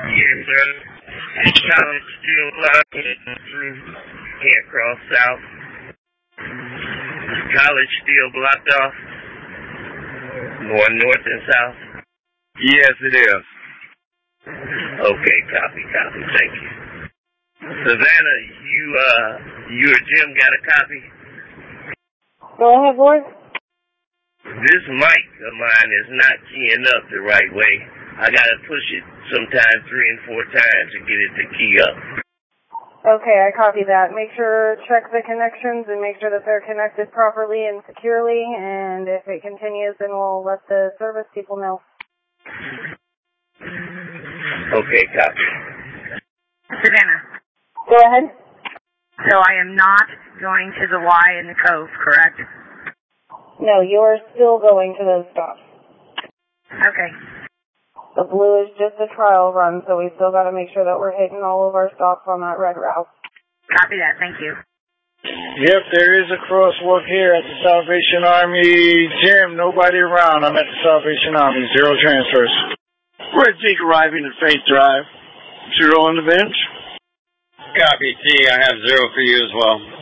Yes, sir. This college still blocking through. Can't cross south. College still blocked off. Going north and south. Yes, it is. Okay, copy. Thank you. Savannah, you or Jim got a copy? Go ahead, Lord. This mic of mine is not keying up the right way. I gotta push it sometimes 3 and 4 times to get it to key up. Okay, I copy that. Make sure, check the connections and make sure that they're connected properly and securely, and if it continues, then we'll let the service people know. Okay, copy. Savannah. Go ahead. So I am not going to the Y in the Cove, correct? No, you are still going to those stops. Okay. The blue is just a trial run, so we still got to make sure that we're hitting all of our stops on that red route. Copy that. Thank you. Yep, there is a crosswalk here at the Salvation Army gym. Nobody around. I'm at the Salvation Army. 0 transfers. Red Zeke arriving at Faith Drive. 0 on the bench. Copy, T. I have 0 for you as well.